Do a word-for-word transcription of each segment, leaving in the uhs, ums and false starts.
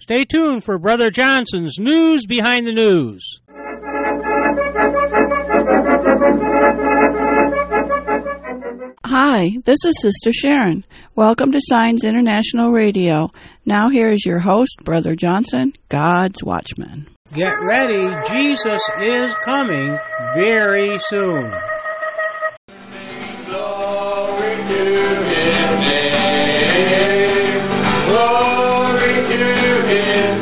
Stay tuned for Brother Johnson's News Behind the News. Hi, this is Sister Sharon. Welcome to Signs International Radio. Now here is your host, Brother Johnson, God's Watchman. Get ready, Jesus is coming very soon. Glory to His name. Glory to His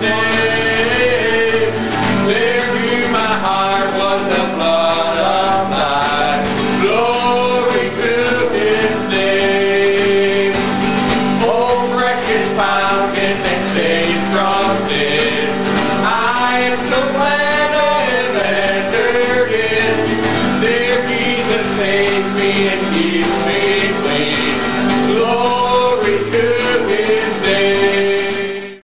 name. There to my heart was the blood of life. Glory to His name. Oh, precious fountain that saves from sin. I am so glad I have entered in. There Jesus saves me and keeps me clean. Glory to His name.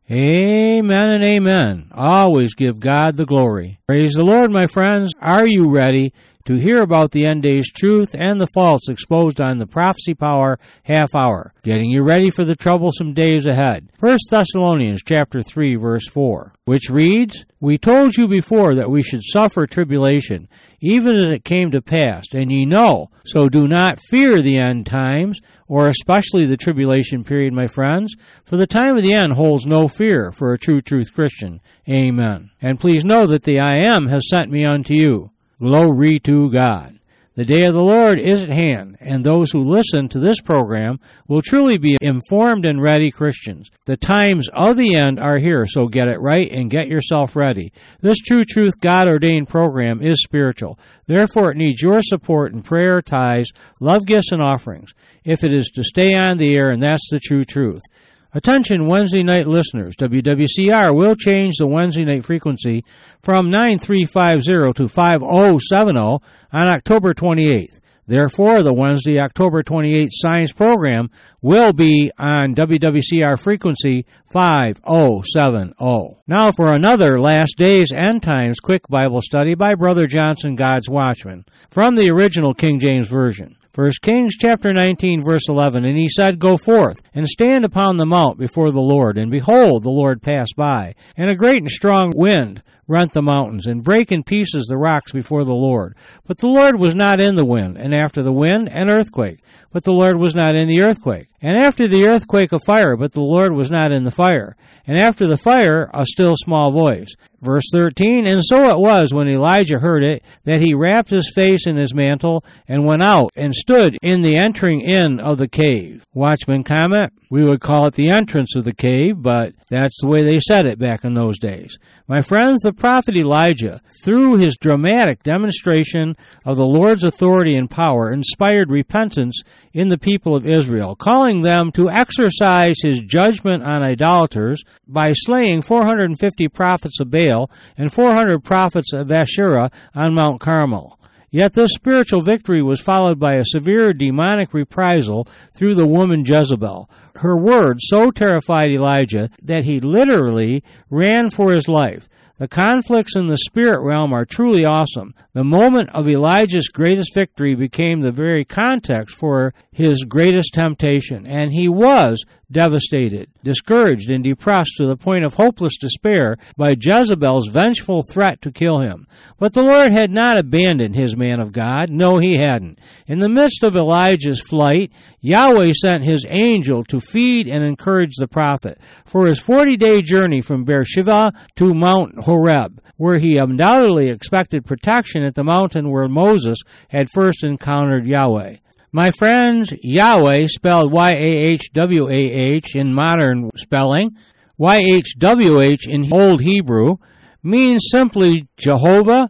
Amen and amen. Always give God the glory. Praise the Lord, my friends. Are you ready to hear about the end days truth and the false exposed on the Prophecy Power half hour, getting you ready for the troublesome days ahead? First Thessalonians chapter three, verse four, which reads, We told you before that we should suffer tribulation, even as it came to pass, and ye know, so do not fear the end times, or especially the tribulation period, my friends, for the time of the end holds no fear for a true truth Christian. Amen. And please know that the I Am has sent me unto you. Glory to God. The day of the Lord is at hand, and those who listen to this program will truly be informed and ready Christians. The times of the end are here, so get it right and get yourself ready. This True Truth God-ordained program is spiritual. Therefore, it needs your support in prayer, tithes, love gifts, and offerings, if it is to stay on the air, and that's the true truth. Attention Wednesday night listeners, W W C R will change the Wednesday night frequency from nine three five zero to five oh seven oh on October twenty-eighth. Therefore, the Wednesday, October twenty-eighth Science program will be on W W C R frequency five oh seven oh. Now for another Last Days End Times quick Bible study by Brother Johnson, God's Watchman, from the original King James Version. First Kings chapter nineteen, verse eleven, And he said, Go forth, and stand upon the mount before the Lord. And behold, the Lord passed by, and a great and strong wind rent the mountains, and brake in pieces the rocks before the Lord. But the Lord was not in the wind, and after the wind an earthquake. But the Lord was not in the earthquake. And after the earthquake a fire, but the Lord was not in the fire. And after the fire a still small voice. Verse thirteen, And so it was, when Elijah heard it, that he wrapped his face in his mantle, and went out, and stood in the entering in of the cave. Watchman comment, we would call it the entrance of the cave, but that's the way they said it back in those days. My friends, the prophet Elijah, through his dramatic demonstration of the Lord's authority and power, inspired repentance in the people of Israel, calling them to exercise his judgment on idolaters by slaying four hundred fifty prophets of Baal and four hundred prophets of Asherah on Mount Carmel. Yet this spiritual victory was followed by a severe demonic reprisal through the woman Jezebel. Her words so terrified Elijah that he literally ran for his life. The conflicts in the spirit realm are truly awesome. The moment of Elijah's greatest victory became the very context for his greatest temptation, and he was devastated, discouraged, and depressed to the point of hopeless despair by Jezebel's vengeful threat to kill him. But the Lord had not abandoned his man of God. No, he hadn't. In the midst of Elijah's flight, Yahweh sent his angel to feed and encourage the prophet for his forty-day journey from Beersheba to Mount Horeb, where he undoubtedly expected protection at the mountain where Moses had first encountered Yahweh. My friends, Yahweh, spelled Y A H W A H in modern spelling, Y H W H in Old Hebrew, means simply Jehovah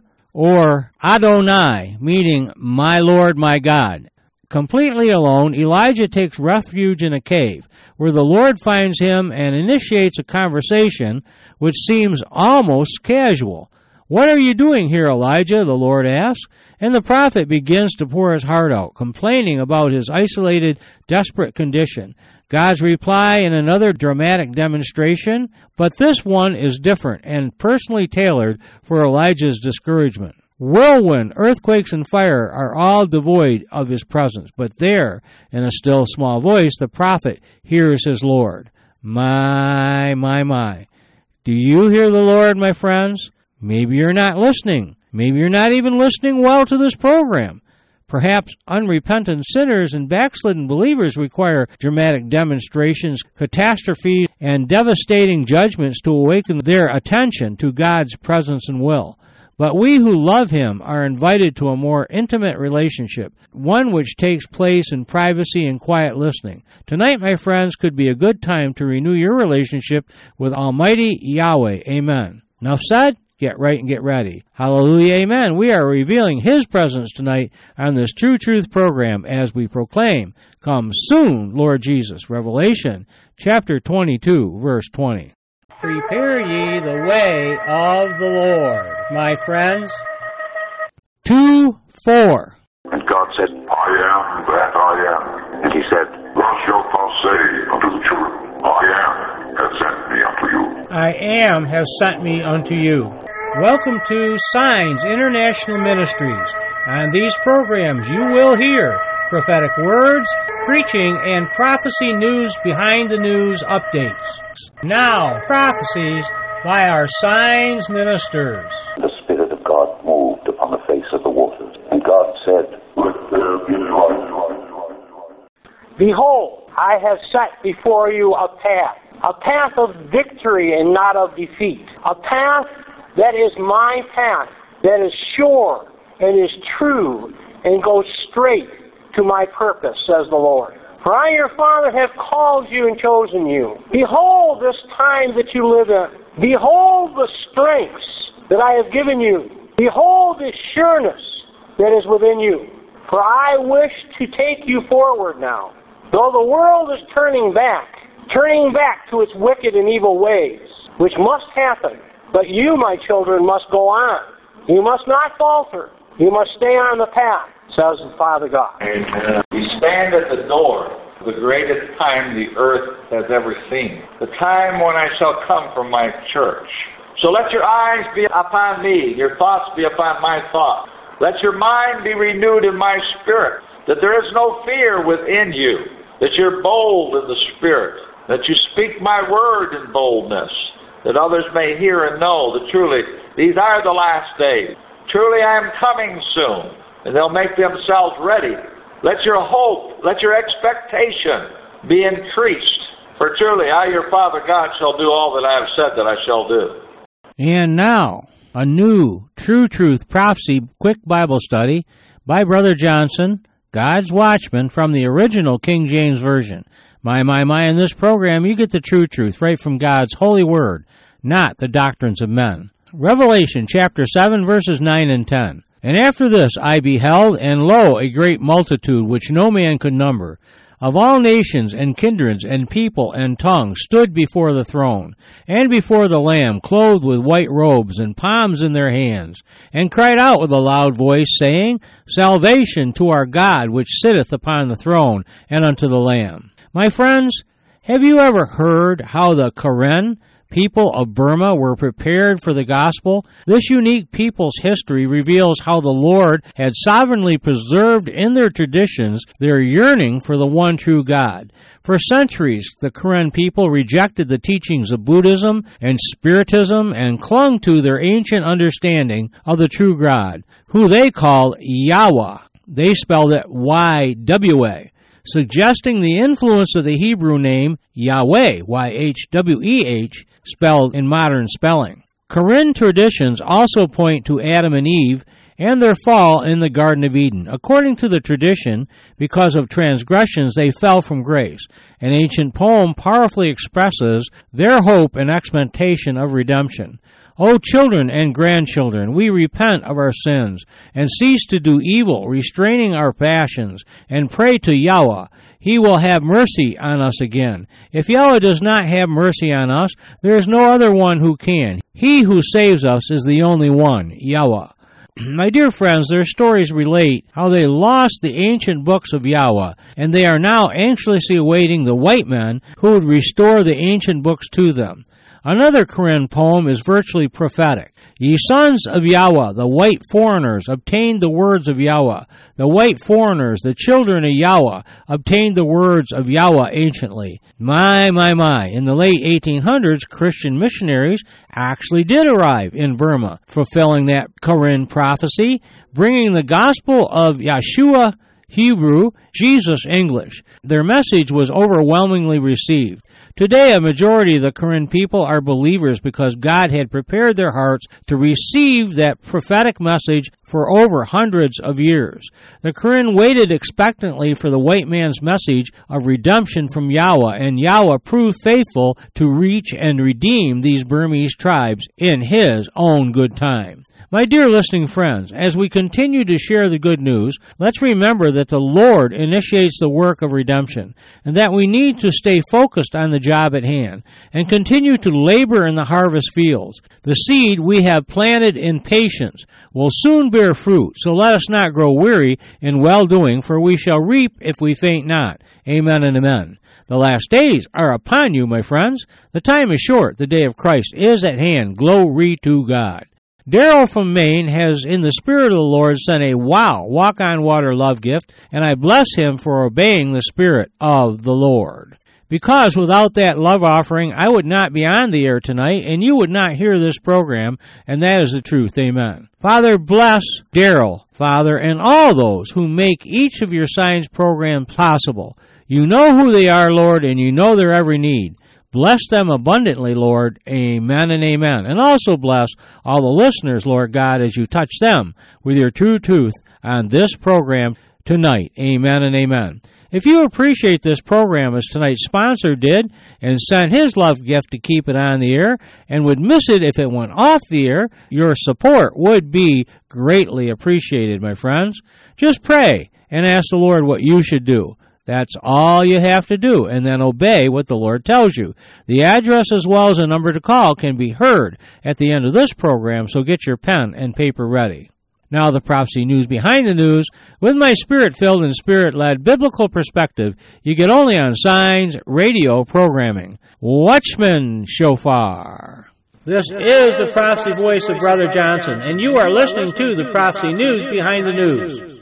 or Adonai, meaning my Lord, my God. Completely alone, Elijah takes refuge in a cave, where the Lord finds him and initiates a conversation which seems almost casual. What are you doing here, Elijah? The Lord asks. And the prophet begins to pour his heart out, complaining about his isolated, desperate condition. God's reply in another dramatic demonstration, but this one is different and personally tailored for Elijah's discouragement. Whirlwind, earthquakes, and fire are all devoid of his presence, but there, in a still small voice, the prophet hears his Lord. My, my, my. Do you hear the Lord, my friends? Maybe you're not listening. Maybe you're not even listening well to this program. Perhaps unrepentant sinners and backslidden believers require dramatic demonstrations, catastrophes, and devastating judgments to awaken their attention to God's presence and will. But we who love Him are invited to a more intimate relationship, one which takes place in privacy and quiet listening. Tonight, my friends, could be a good time to renew your relationship with Almighty Yahweh. Amen. Enough said? Get right and get ready. Hallelujah, amen. We are revealing His presence tonight on this True Truth program as we proclaim, "Come soon, Lord Jesus." Revelation chapter twenty-two, verse twenty. Prepare ye the way of the Lord, my friends. two four. And God said, I am that I am. And He said, Thus shalt thou say unto the children, I am has sent me unto you. I am has sent me unto you. Welcome to Signs International Ministries. On these programs you will hear prophetic words, preaching, and prophecy news behind the news updates. Now, prophecies by our Signs ministers. The Spirit of God moved upon the face of the waters, and God said, Let there be light. Behold, I have set before you a path, a path of victory and not of defeat, a path that is my path, that is sure and is true and goes straight to my purpose, says the Lord. For I, your Father, have called you and chosen you. Behold this time that you live in. Behold the strengths that I have given you. Behold the sureness that is within you. For I wish to take you forward now. Though the world is turning back, turning back to its wicked and evil ways, which must happen, but you, my children, must go on. You must not falter. You must stay on the path, says the Father God. Amen. We stand at the door, the greatest time the earth has ever seen, the time when I shall come from my church. So let your eyes be upon me, your thoughts be upon my thoughts. Let your mind be renewed in my spirit, that there is no fear within you, that you're bold in the spirit, that you speak my word in boldness, that others may hear and know that truly these are the last days. Truly I am coming soon, and they'll make themselves ready. Let your hope, let your expectation be increased. For truly I, your Father God, shall do all that I have said that I shall do. And now, a new True Truth Prophecy quick Bible study by Brother Johnson, God's Watchman, from the original King James Version. My, my, my, in this program you get the true truth right from God's holy word, not the doctrines of men. Revelation chapter seven, verses nine and ten. And after this I beheld, and lo, a great multitude, which no man could number, of all nations and kindreds and people and tongues, stood before the throne, and before the Lamb, clothed with white robes, and palms in their hands, and cried out with a loud voice, saying, Salvation to our God, which sitteth upon the throne, and unto the Lamb. My friends, have you ever heard how the Karen people of Burma were prepared for the gospel? This unique people's history reveals how the Lord had sovereignly preserved in their traditions their yearning for the one true God. For centuries, the Karen people rejected the teachings of Buddhism and Spiritism and clung to their ancient understanding of the true God, who they called Yahweh. They spelled it Y W A. Suggesting the influence of the Hebrew name Yahweh, Y H W E H, spelled in modern spelling. Karen traditions also point to Adam and Eve and their fall in the Garden of Eden. According to the tradition, because of transgressions they fell from grace. An ancient poem powerfully expresses their hope and expectation of redemption. O children and grandchildren, we repent of our sins, and cease to do evil, restraining our passions, and pray to Yahweh. He will have mercy on us again. If Yahweh does not have mercy on us, there is no other one who can. He who saves us is the only one, Yahweh. My dear friends, their stories relate how they lost the ancient books of Yahweh, and they are now anxiously awaiting the white men who would restore the ancient books to them. Another Quran poem is virtually prophetic. Ye sons of Yahweh, the white foreigners, obtained the words of Yahweh. The white foreigners, the children of Yahweh, obtained the words of Yahweh anciently. My, my, my. In the late eighteen hundreds, Christian missionaries actually did arrive in Burma, fulfilling that Quran prophecy, bringing the gospel of Yeshua Hebrew, Jesus English. Their message was overwhelmingly received. Today, a majority of the Quran people are believers because God had prepared their hearts to receive that prophetic message for over hundreds of years. The Quran waited expectantly for the white man's message of redemption from Yahweh, and Yahweh proved faithful to reach and redeem these Burmese tribes in His own good time. My dear listening friends, as we continue to share the good news, let's remember that the Lord initiates the work of redemption, and that we need to stay focused on the job at hand, and continue to labor in the harvest fields. The seed we have planted in patience will soon bear fruit, so let us not grow weary in well-doing, for we shall reap if we faint not. Amen and amen. The last days are upon you, my friends. The time is short. The day of Christ is at hand. Glory to God. Daryl from Maine has, in the Spirit of the Lord, sent a wow, walk-on-water love gift, and I bless him for obeying the Spirit of the Lord. Because without that love offering, I would not be on the air tonight, and you would not hear this program, and that is the truth. Amen. Father, bless Daryl, Father, and all those who make each of your Signs programs possible. You know who they are, Lord, and you know their every need. Bless them abundantly, Lord. Amen and amen. And also bless all the listeners, Lord God, as you touch them with your true truth on this program tonight. Amen and amen. If you appreciate this program as tonight's sponsor did and sent his love gift to keep it on the air and would miss it if it went off the air, your support would be greatly appreciated, my friends. Just pray and ask the Lord what you should do. That's all you have to do, and then obey what the Lord tells you. The address as well as a number to call can be heard at the end of this program, so get your pen and paper ready. Now the prophecy news behind the news, with my spirit-filled and spirit-led biblical perspective, you get only on Signs Radio programming. Watchman Shofar. This is the prophecy voice of Brother Johnson, and you are listening to the prophecy news behind the news.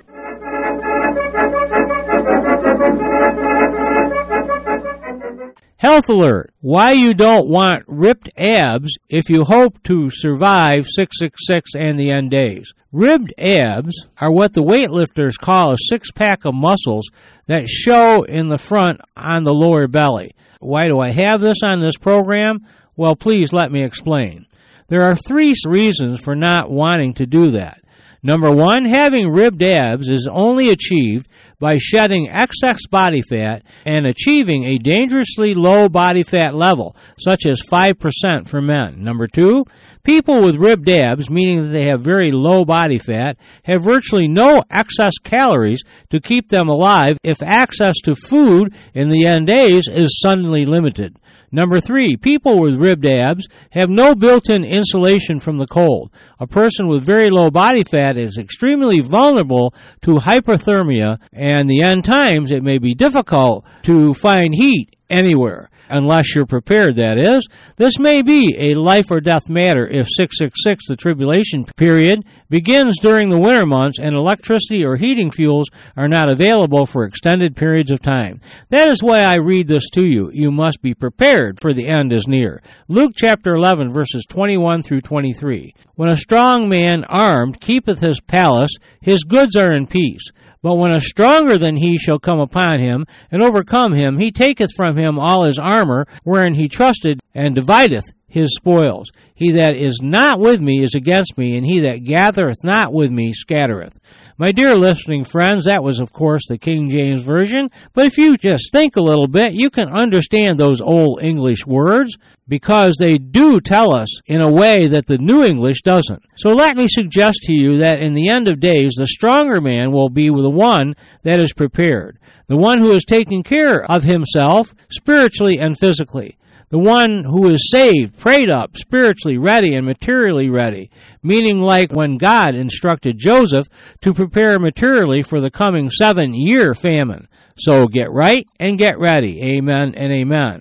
Health alert. Why you don't want ripped abs if you hope to survive six six six and the end days. Ribbed abs are what the weightlifters call a six-pack of muscles that show in the front on the lower belly. Why do I have this on this program? Well, please let me explain. There are three reasons for not wanting to do that. Number one, having ribbed abs is only achieved by shedding excess body fat and achieving a dangerously low body fat level, such as five percent for men. Number two, people with ribbed abs, meaning that they have very low body fat, have virtually no excess calories to keep them alive if access to food in the end days is suddenly limited. Number three, people with ribbed abs have no built-in insulation from the cold. A person with very low body fat is extremely vulnerable to hypothermia, and the end times it may be difficult to find heat anywhere. Unless you're prepared, that is. This may be a life or death matter if six six six, the tribulation period, begins during the winter months and electricity or heating fuels are not available for extended periods of time. That is why I read this to you. You must be prepared, for the end is near. Luke chapter eleven, verses twenty-one through twenty-three. When a strong man armed keepeth his palace, his goods are in peace. But when a stronger than he shall come upon him, and overcome him, he taketh from him all his armor, wherein he trusted, and divideth his spoils. He that is not with me is against me, and he that gathereth not with me scattereth. My dear listening friends, that was, of course, the King James Version, but if you just think a little bit, you can understand those old English words, because they do tell us in a way that the New English doesn't. So let me suggest to you that in the end of days, the stronger man will be the one that is prepared, the one who is taking care of himself spiritually and physically. The one who is saved, prayed up, spiritually ready and materially ready, meaning like when God instructed Joseph to prepare materially for the coming seven-year famine. So get right and get ready. Amen and amen.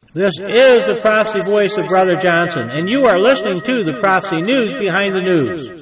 This is the Prophecy Voice of Brother Johnson, and you are listening to the Prophecy News Behind the News.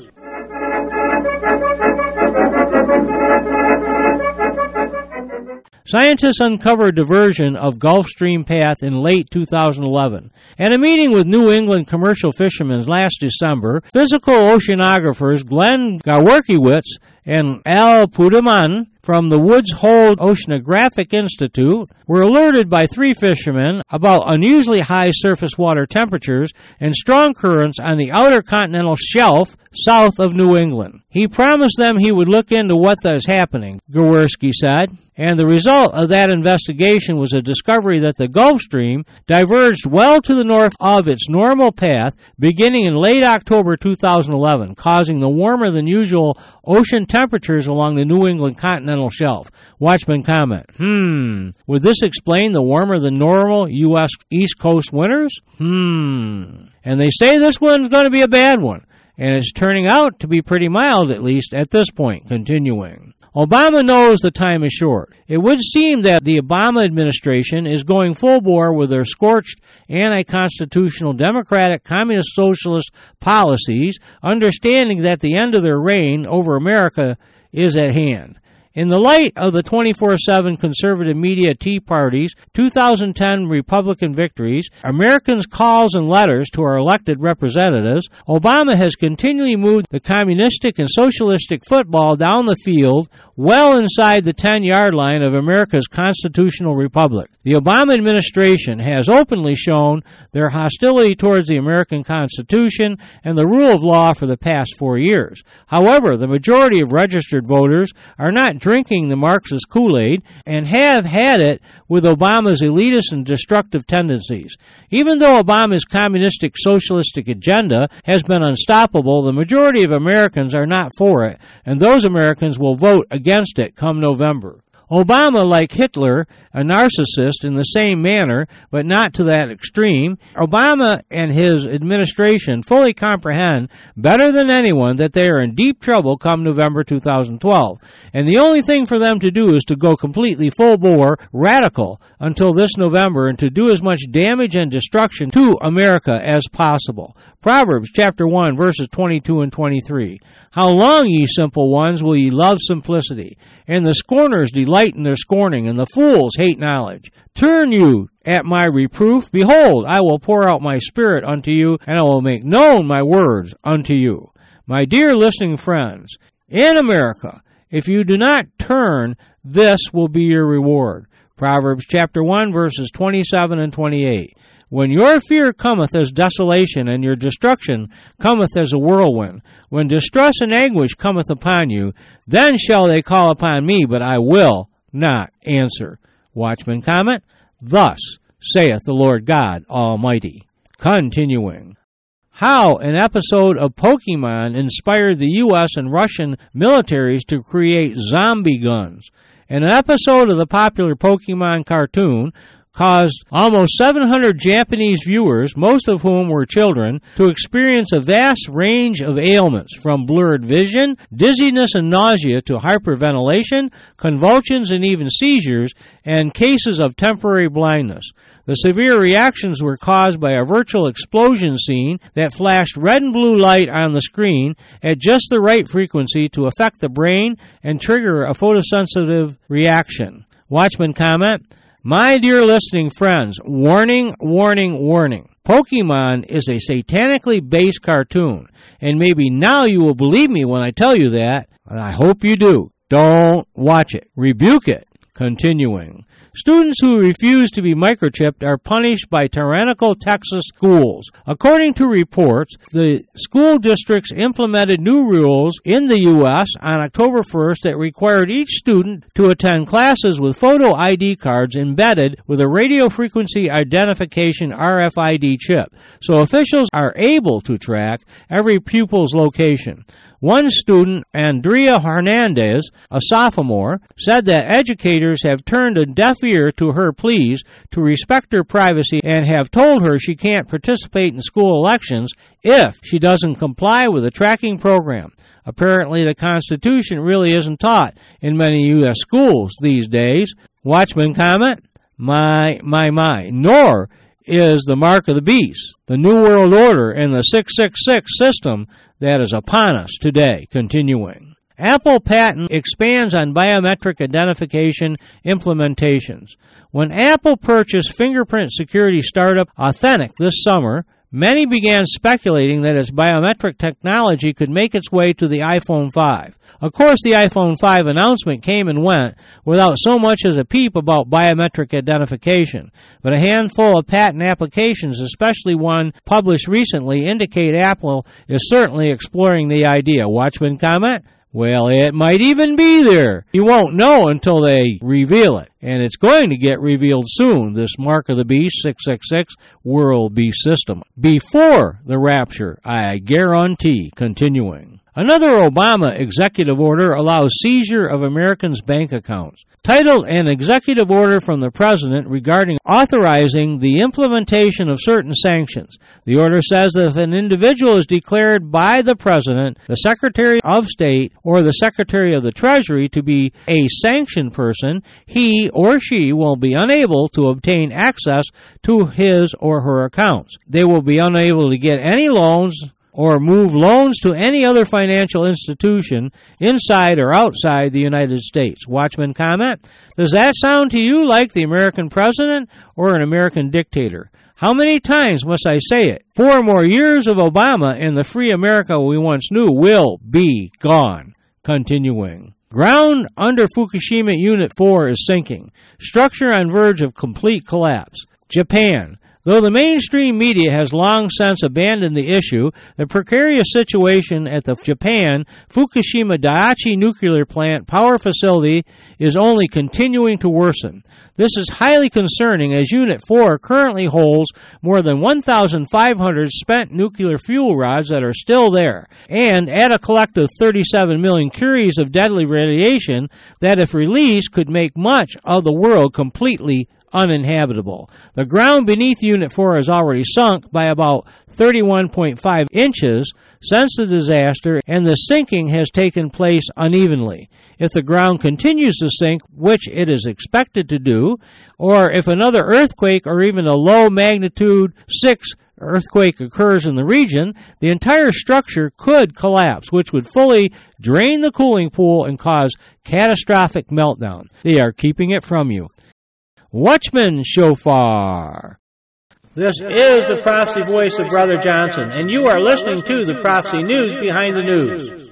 Scientists uncovered diversion of Gulf Stream path in late two thousand eleven. At a meeting with New England commercial fishermen last December, physical oceanographers Glenn Gawerkiewicz and Al Pudeman from the Woods Hole Oceanographic Institute were alerted by three fishermen about unusually high surface water temperatures and strong currents on the outer continental shelf south of New England. He promised them he would look into what was happening, Gawerski said, and the result of that investigation was a discovery that the Gulf Stream diverged well to the north of its normal path beginning in late October two thousand eleven, causing the warmer than usual ocean temperatures along the New England continental shelf. Watchman comment, hmm, would this explain the warmer than normal U S East Coast winters? Hmm. And they say this one's going to be a bad one, and it's turning out to be pretty mild, at least at this point. Continuing. Obama knows the time is short. It would seem that the Obama administration is going full bore with their scorched, anti-constitutional, democratic, communist, socialist policies, understanding that the end of their reign over America is at hand. In the light of the twenty-four seven conservative media Tea Party's two thousand ten Republican victories, Americans' calls and letters to our elected representatives, Obama has continually moved the communistic and socialistic football down the field well inside the ten-yard line of America's constitutional republic. The Obama administration has openly shown their hostility towards the American Constitution and the rule of law for the past four years. However, the majority of registered voters are not drinking the Marxist Kool-Aid and have had it with Obama's elitist and destructive tendencies. Even though Obama's communistic socialistic agenda has been unstoppable, the majority of Americans are not for it, and those Americans will vote against it come November. Obama, like Hitler, a narcissist in the same manner, but not to that extreme, Obama and his administration fully comprehend better than anyone that they are in deep trouble come November two thousand twelve. And the only thing for them to do is to go completely full-bore radical until this November and to do as much damage and destruction to America as possible. Proverbs chapter one, verses twenty-two and twenty-three. How long, ye simple ones, will ye love simplicity? And the scorners delight in their scorning, and the fools hate knowledge. Turn you at my reproof. Behold, I will pour out my spirit unto you, and I will make known my words unto you. My dear listening friends, in America, if you do not turn, this will be your reward. Proverbs chapter one, verses twenty-seven and twenty-eight. When your fear cometh as desolation, and your destruction cometh as a whirlwind, when distress and anguish cometh upon you, then shall they call upon me, but I will not answer. Watchman comment, thus saith the Lord God Almighty. Continuing. How an episode of Pokemon inspired the U S and Russian militaries to create zombie guns. And an episode of the popular Pokemon cartoon caused almost seven hundred Japanese viewers, most of whom were children, to experience a vast range of ailments, from blurred vision, dizziness and nausea, to hyperventilation, convulsions, and even seizures, and cases of temporary blindness. The severe reactions were caused by a virtual explosion scene that flashed red and blue light on the screen at just the right frequency to affect the brain and trigger a photosensitive reaction. Watchman comment, my dear listening friends, warning, warning, warning. Pokemon is a satanically based cartoon, and maybe now you will believe me when I tell you that, and I hope you do. Don't watch it. Rebuke it. Continuing. Students who refuse to be microchipped are punished by tyrannical Texas schools. According to reports, the school districts implemented new rules in the U S on October first that required each student to attend classes with photo I D cards embedded with a radio frequency identification R F I D chip, so officials are able to track every pupil's location. One student, Andrea Hernandez, a sophomore, said that educators have turned a deaf ear to her pleas to respect her privacy and have told her she can't participate in school elections if she doesn't comply with the tracking program. Apparently, the Constitution really isn't taught in many U S schools these days. Watchman comment, my, my, my, nor is the mark of the beast, the New World Order, and the six six six system that is upon us today. Continuing. Apple patent expands on biometric identification implementations. When Apple purchased fingerprint security startup Authentic this summer, many began speculating that its biometric technology could make its way to the iPhone five. Of course, the iPhone five announcement came and went without so much as a peep about biometric identification. But a handful of patent applications, especially one published recently, indicate Apple is certainly exploring the idea. Watchman comment? Well, it might even be there. You won't know until they reveal it. And it's going to get revealed soon, this Mark of the Beast six six six World Beast System. Before the rapture, I guarantee. Continuing. Another Obama executive order allows seizure of Americans' bank accounts. Titled An Executive Order from the President Regarding Authorizing the Implementation of Certain Sanctions. The order says that if an individual is declared by the President, the Secretary of State, or the Secretary of the Treasury to be a sanctioned person, he or she will be unable to obtain access to his or her accounts. They will be unable to get any loans or move loans to any other financial institution inside or outside the United States. Watchman comment, does that sound to you like the American president or an American dictator? How many times must I say it? Four more years of Obama and the free America we once knew will be gone. Continuing. Ground under Fukushima Unit four is sinking. Structure on verge of complete collapse. Japan. Though the mainstream media has long since abandoned the issue, the precarious situation at the Japan Fukushima Daiichi nuclear plant power facility is only continuing to worsen. This is highly concerning as Unit four currently holds more than one thousand five hundred spent nuclear fuel rods that are still there, and add a collective thirty-seven million curies of deadly radiation that, if released, could make much of the world completely uninhabitable. The ground beneath Unit four has already sunk by about thirty-one point five inches since the disaster, and the sinking has taken place unevenly. If the ground continues to sink, which it is expected to do, or if another earthquake or even a low magnitude six earthquake occurs in the region, the entire structure could collapse, which would fully drain the cooling pool and cause catastrophic meltdown. They are keeping it from you. Watchman Shofar. This is the prophecy voice of Brother Johnson, and you are listening to the Prophecy News Behind the News.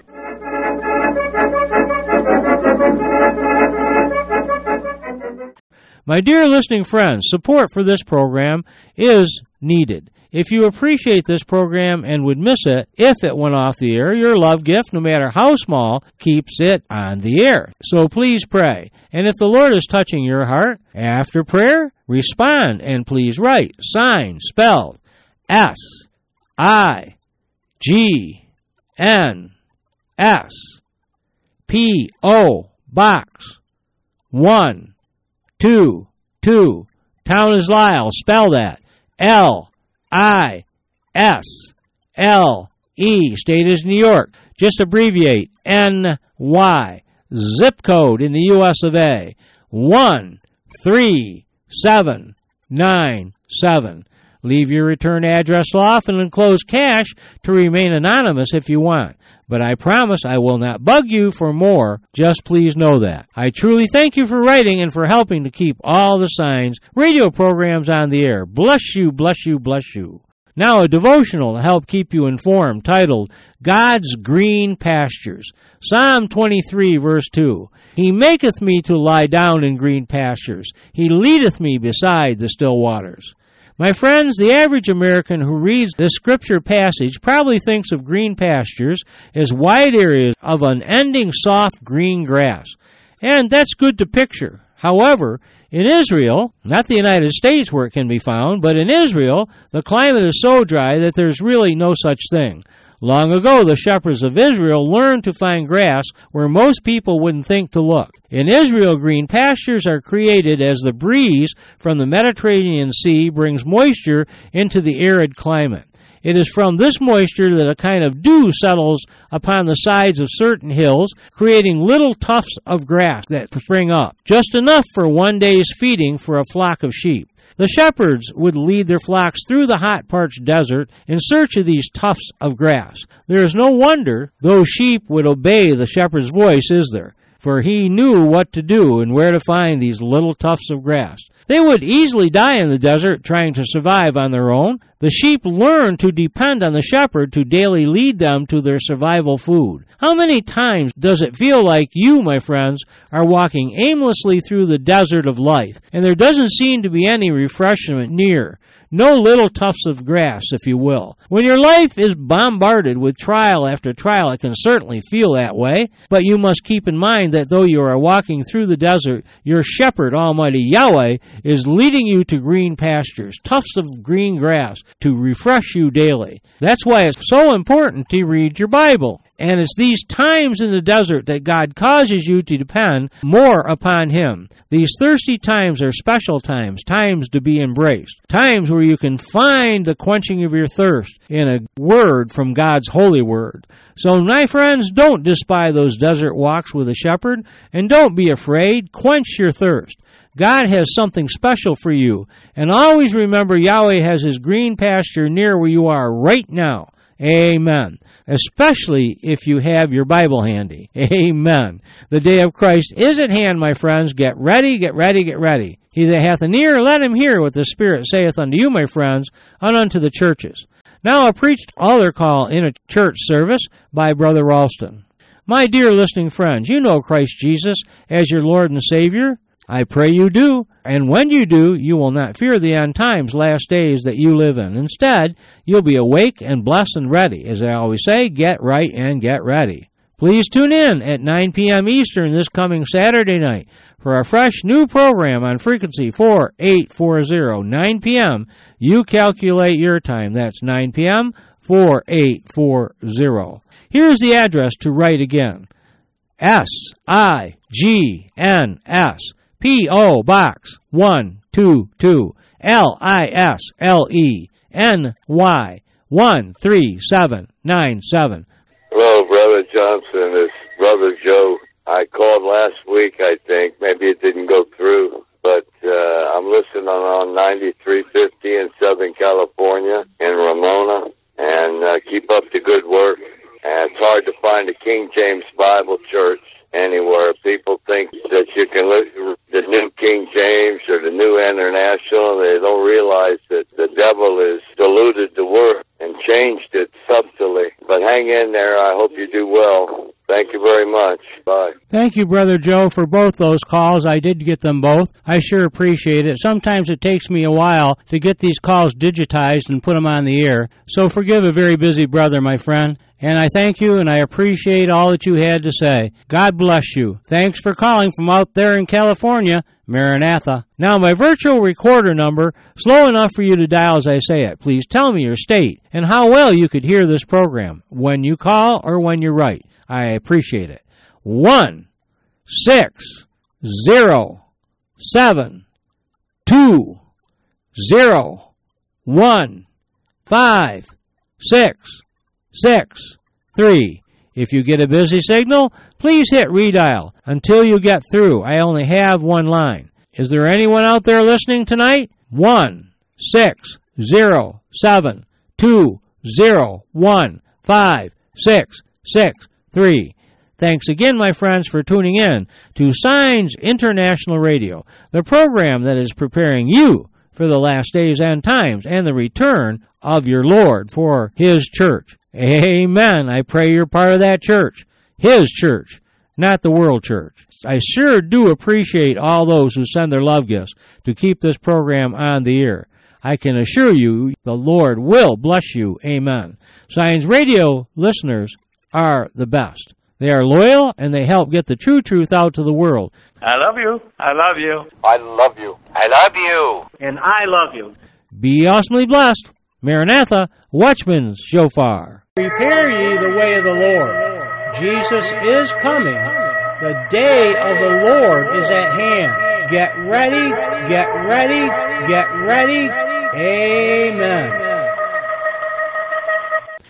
My dear listening friends, support for this program is needed. If you appreciate this program and would miss it if it went off the air, your love gift, no matter how small, keeps it on the air. So please pray. And if the Lord is touching your heart, after prayer, respond and please write. Sign spelled S I G N S P O Box one two two. Town is Lisle. Spell that. L I S L E. State is New York. Just abbreviate N Y. Zip code in the U S of A. one three seven nine seven. Leave your return address off and enclose cash to remain anonymous if you want. But I promise I will not bug you for more. Just please know that. I truly thank you for writing and for helping to keep all the Signs radio programs on the air. Bless you, bless you, bless you. Now a devotional to help keep you informed titled God's Green Pastures. Psalm twenty-three verse two. He maketh me to lie down in green pastures. He leadeth me beside the still waters. My friends, the average American who reads this scripture passage probably thinks of green pastures as wide areas of unending soft green grass. And that's good to picture. However, in Israel, not the United States where it can be found, but in Israel, the climate is so dry that there's really no such thing. Long ago, the shepherds of Israel learned to find grass where most people wouldn't think to look. In Israel, green pastures are created as the breeze from the Mediterranean Sea brings moisture into the arid climate. It is from this moisture that a kind of dew settles upon the sides of certain hills, creating little tufts of grass that spring up, just enough for one day's feeding for a flock of sheep. The shepherds would lead their flocks through the hot, parched desert in search of these tufts of grass. There is no wonder those sheep would obey the shepherd's voice, is there? For he knew what to do and where to find these little tufts of grass. They would easily die in the desert trying to survive on their own. The sheep learned to depend on the shepherd to daily lead them to their survival food. How many times does it feel like you, my friends, are walking aimlessly through the desert of life, and there doesn't seem to be any refreshment near? No little tufts of grass, if you will. When your life is bombarded with trial after trial, it can certainly feel that way, but you must keep in mind that though you are walking through the desert, your shepherd, Almighty Yahweh, is leading you to green pastures, tufts of green grass, to refresh you daily. That's why it's so important to read your Bible. And it's these times in the desert that God causes you to depend more upon Him. These thirsty times are special times, times to be embraced, times where you can find the quenching of your thirst in a word from God's holy word. So, my friends, don't despise those desert walks with a shepherd, and don't be afraid. Quench your thirst. God has something special for you. And always remember, Yahweh has His green pasture near where you are right now. Amen. Especially if you have your Bible handy. Amen. The day of Christ is at hand, my friends. Get ready, get ready, get ready. He that hath an ear, let him hear what the Spirit saith unto you, my friends, and unto the churches. Now a preached altar call in a church service by Brother Ralston. My dear listening friends, you know Christ Jesus as your Lord and Savior. I pray you do, and when you do, you will not fear the end times, last days that you live in. Instead, you'll be awake and blessed and ready. As I always say, get right and get ready. Please tune in at nine p.m. Eastern this coming Saturday night for a fresh new program on frequency four eight four zero, nine p.m. You calculate your time. That's nine p.m., four eight four zero. Here's the address to write again. S I G N S P O. Box one two two, L I S L E N Y one three seven nine seven. Hello, Brother Johnson. It's Brother Joe. I called last week, I think. Maybe it didn't go through, but uh, I'm listening on ninety-three fifty in Southern California, in Ramona, and uh, keep up the good work. And it's hard to find a King James Bible church anywhere. People think that you can listen to the New King James or the New International. They don't realize that the devil has diluted the word and changed it subtly. But hang in there. I hope you do well. Thank you very much. Bye. Thank you, Brother Joe, for both those calls. I did get them both. I sure appreciate it. Sometimes it takes me a while to get these calls digitized and put them on the air. So forgive a very busy brother, my friend. And I thank you, and I appreciate all that you had to say. God bless you. Thanks for calling from out there in California, Maranatha. Now, my virtual recorder number, slow enough for you to dial as I say it. Please tell me your state and how well you could hear this program when you call or when you write. I appreciate it. One, six, zero, seven, two, zero, one, five, six, six, three. If you get a busy signal, please hit redial until you get through. I only have one line. Is there anyone out there listening tonight? One, six, zero, seven, two, zero, one, five, six, six, three. Thanks again, my friends, for tuning in to Signs International Radio, the program that is preparing you for the last days and times and the return of your Lord for His church. Amen. I pray you're part of that church, His church, not the world church. I sure do appreciate all those who send their love gifts to keep this program on the air. I can assure you the Lord will bless you. Amen. Signs Radio listeners are the best. They are loyal, and they help get the true truth out to the world. I love you. I love you. I love you. I love you. And I love you. Be awesomely blessed. Maranatha, Watchman's Shofar. Prepare ye the way of the Lord. Jesus is coming. The day of the Lord is at hand. Get ready, get ready, get ready. Amen.